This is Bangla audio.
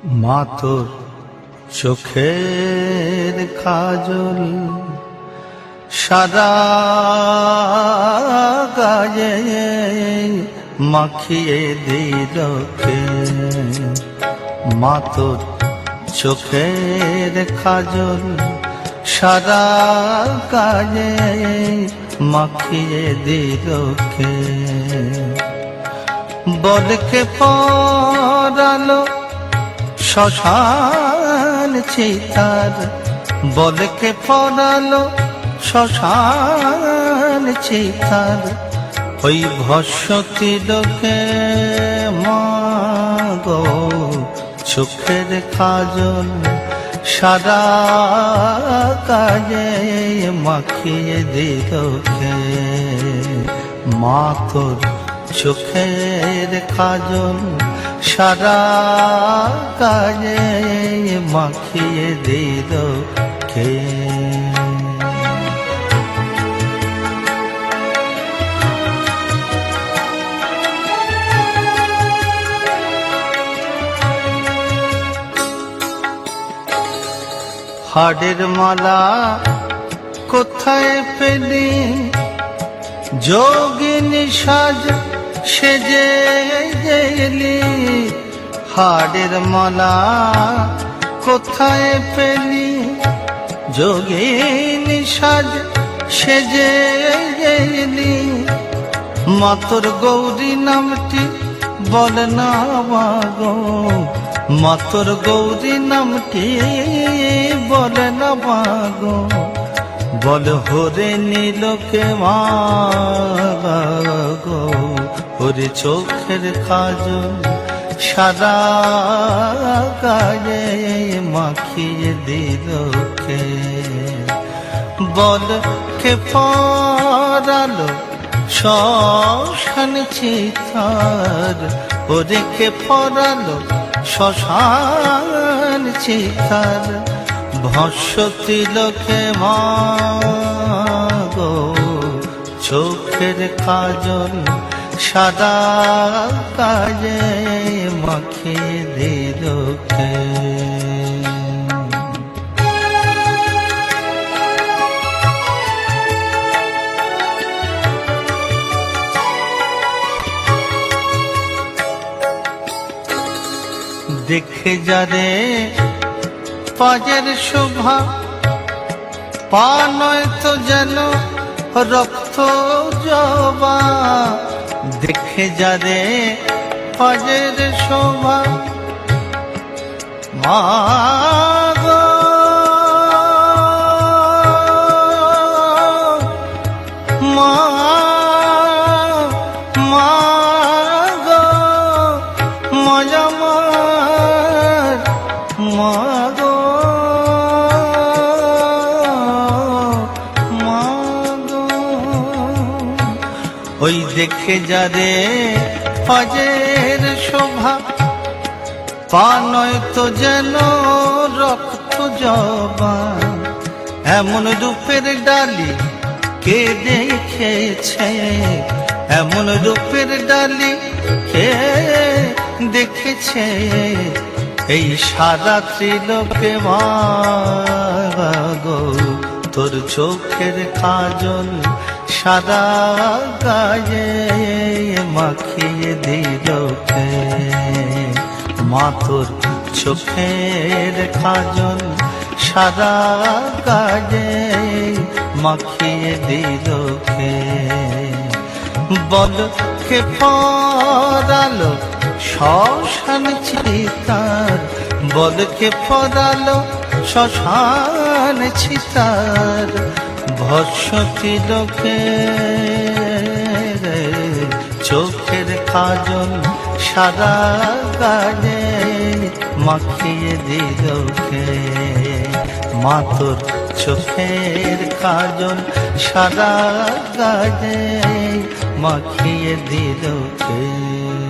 মা তোর চোখের কাজল সাদা গায়ে মাখিয়ে দিল কে? মা তোর চোখের কাজল সাদা গায়ে মাখিয়ে দিল কে? বলকে পরালো শ্মশান চিতার, বলকে পরালো শ্মশান চিতার, ওই ভস্য তিলকে মাগো চোখের কাজল সাদা গায়ে মাখিয়ে দিল কে? মা তোর চোখের কাজল সাদা গায়ে মাখিয়ে দিল কে? হাড়ের মালা কোথায় পেলি যোগিনী সাজ সেজে গেলি? হাড়ের মালা কোথায় পেলি যোগিনী সাজ সেজে গেলি? মা তোর গৌরী নামটি বল না মাগো, মা তোর গৌরী নামটি বল না মাগো, বল হরে নীলকে মাগো, ওরে চোখের কাজল সাদা গায়ে মাখিয়ে দিল কে? বল কে পরালো শ্মশান চিতার, ওরে কে পরালো শ্মশান চিতার, ভস্য তিলকে মাগো চোখের কাজল সাদা গায়ে মাখিয়ে দিল কে? দেখে যারে পাজের শোভা, পা নয় তো যেন রক্ত জবা। দেখে যারে পাজের শোভা, মা গো মা, মা গো মজামার মা গো মা গো। ওই দেখে যারে পাজের শোভা, পা নয় তো যেন রক্ত জবা। এমন রূপের ডালি কে দেখেছে, এমন রূপের ডালি কে দেখেছে? এই সারা ত্রিলোকে মাগো তোর চোখের কাজল সাদা গায়ে মাখিয়ে দিল কে? মা তোর চোখের কাজল সাদা গায়ে মাখিয়ে দিল কে? বল কে পরালো শ্মশান চিতার, বল কে পরালো শ্মশান চিতার, ভস্য তিলকে চোখের কাজল সাদা গায়ে মাখিয়ে দিল কে? মা তোর চোখের কাজল সাদা গায়ে মাখিয়ে দিল কে?